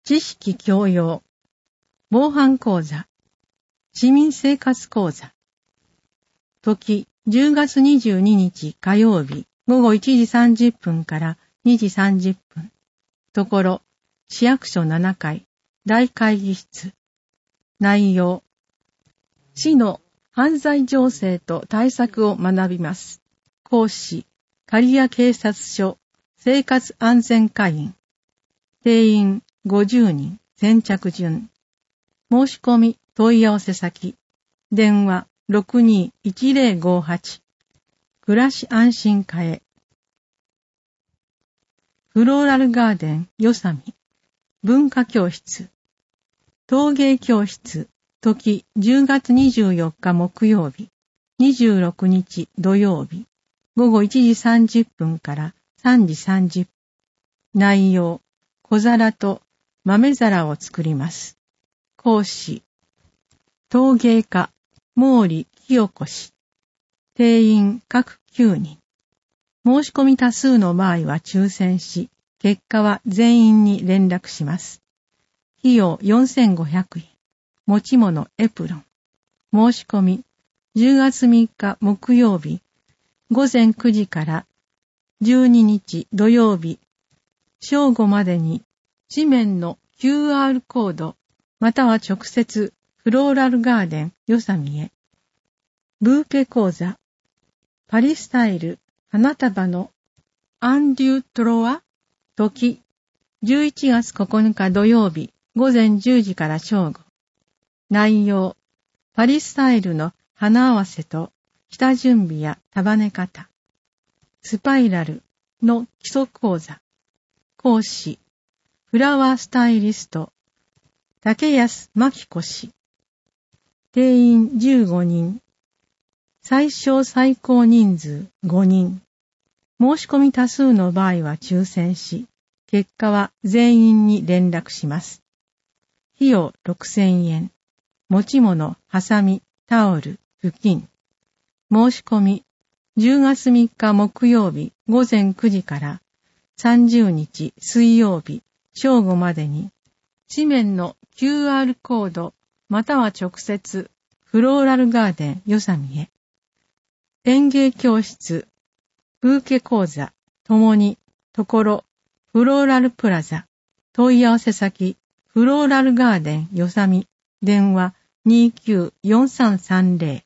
知識教養、防犯講座、市民生活講座。時、10月22日火曜日、午後1時30分から2時30分。ところ、市役所7階、大会議室。内容、市の犯罪情勢と対策を学びます。講師、刈谷警察署、生活安全課員。定員50人、先着順。申し込み、問い合わせ先。電話621058。暮らし安心課へ。フローラルガーデン、よさみ。文化教室。陶芸教室。時、10月24日木曜日。26日土曜日。午後1時30分から3時30分。内容、小皿と豆皿を作ります。講師、陶芸家、毛利清子氏。定員各9人。申し込み多数の場合は抽選し、結果は全員に連絡します。費用4500円。持ち物エプロン。申し込み、10月3日木曜日、午前9時から12日土曜日、正午までに、紙面の QR コード、または直接、フローラルガーデン、よさみへ。ブーケ講座、パリスタイル、花束のアンデュトロワ、時、11月9日土曜日、午前10時から正午。内容、パリスタイルの花合わせと下準備や束ね方。スパイラルの基礎講座。講師、フラワースタイリスト、竹安真紀子氏。定員15人。最小最高人数5人。申し込み多数の場合は抽選し、結果は全員に連絡します。費用6000円。持ち物、ハサミ、タオル、布巾。申し込み、10月3日木曜日午前9時から30日水曜日正午までに、紙面の QR コード、または直接、フローラルガーデンよさみへ。園芸教室、ブーケ講座、ともに、ところ、フローラルプラザ、問い合わせ先、フローラルガーデンよさみ、電話294330。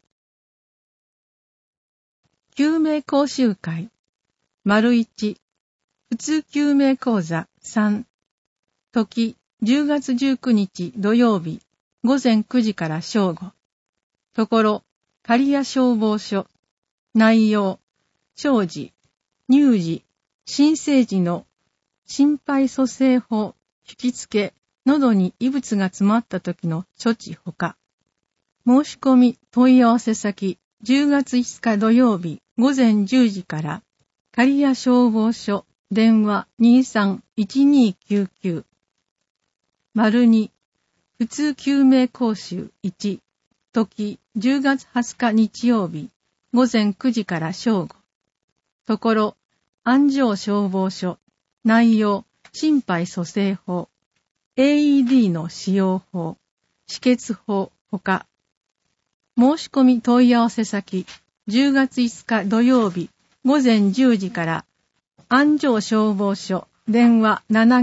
救命講習会、丸1、普通救命講座3、時、10月19日土曜日、午前9時から正午。ところ、刈谷消防署。内容、生児、乳児、新生児の心肺蘇生法、引き付け、喉に異物が詰まった時の処置ほか。申し込み問い合わせ先、10月5日土曜日、午前10時から、刈谷消防署、電話231299。丸2、普通救命講習1、時10月20日日曜日、午前9時から正午。ところ、安城消防署、内容、心肺蘇生法、AED の使用法、止血法ほか。申し込み問い合わせ先、10月5日土曜日、午前10時から、安城消防署、電話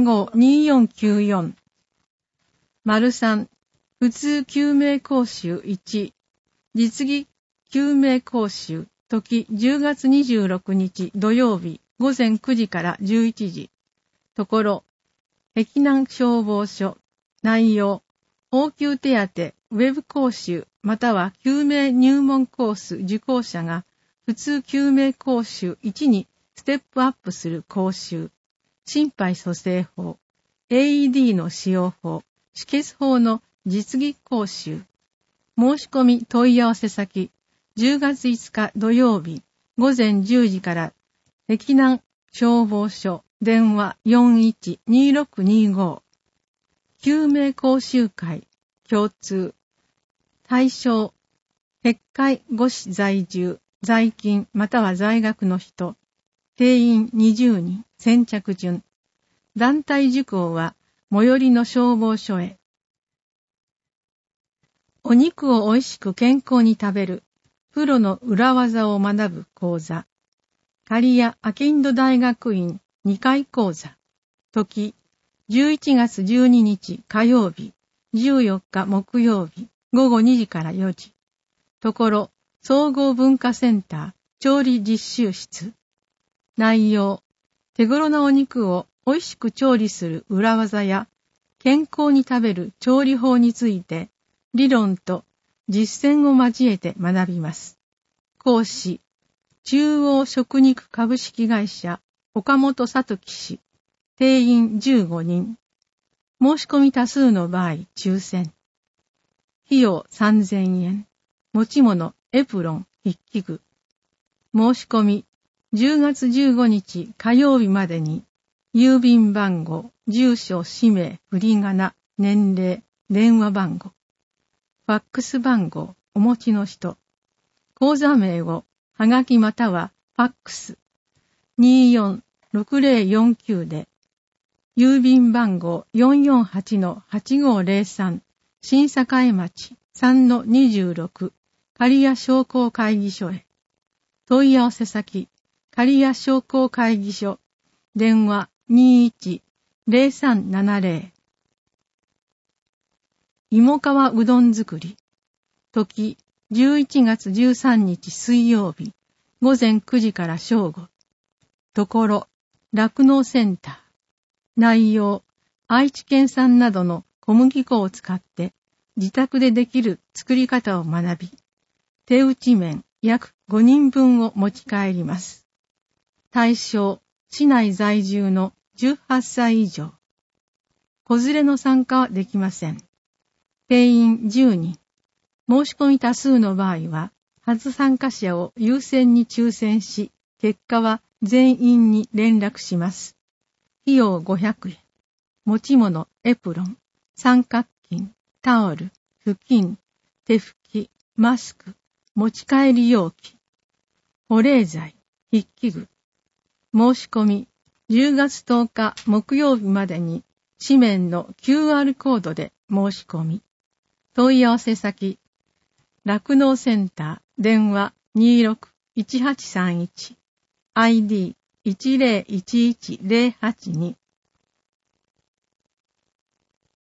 752494。丸3、普通救命講習1、実技救命講習、時10月26日土曜日、午前9時から11時。ところ、碧南消防署、内容、応急手当、ウェブ講習、または救命入門コース受講者が、普通救命講習1にステップアップする講習、心肺蘇生法、AED の使用法、止血法の実技講習。申し込み問い合わせ先、10月5日土曜日、午前10時から、碧南消防署、電話412625。救命講習会、共通。対象、結界5市在住、在勤または在学の人。定員20人、先着順。団体受講は、 最寄りの消防署へ。お肉を美味しく健康に食べる、プロの裏技を学ぶ講座。刈谷明インド大学院2回講座。時、11月12日火曜日、14日木曜日、午後2時から4時。ところ、総合文化センター、調理実習室。内容、手頃なお肉を美味しく調理する裏技や、健康に食べる調理法について、理論と実践を交えて学びます。講師、中央食肉株式会社、岡本聡樹氏、定員15人。申し込み多数の場合、抽選。費用3000円。持ち物、エプロン、筆記具。申し込み、10月15日火曜日までに、郵便番号、住所、氏名、振り仮名、年齢、電話番号。ファックス番号、お持ちの人。口座名を、はがきまたは、ファックス。246049で、郵便番号 448-8503、新栄町 3-26、刈谷商工会議所へ。問い合わせ先、刈谷商工会議所、電話21-0370。芋皮うどん作り。時、11月13日水曜日、午前9時から正午。ところ、酪農センター。内容、愛知県産などの小麦粉を使って自宅でできる作り方を学び、手打ち麺約5人分を持ち帰ります。対象、市内在住の18歳以上。子連れの参加はできません。定員10人。申し込み多数の場合は、初参加者を優先に抽選し、結果は全員に連絡します。費用500円。持ち物、エプロン、三角巾、タオル、布巾、手拭き、マスク、持ち帰り容器、保冷剤、筆記具。申し込み、10月10日木曜日までに、紙面の QR コードで申し込み。問い合わせ先、酪農センター、電話26-1831、ID1011-082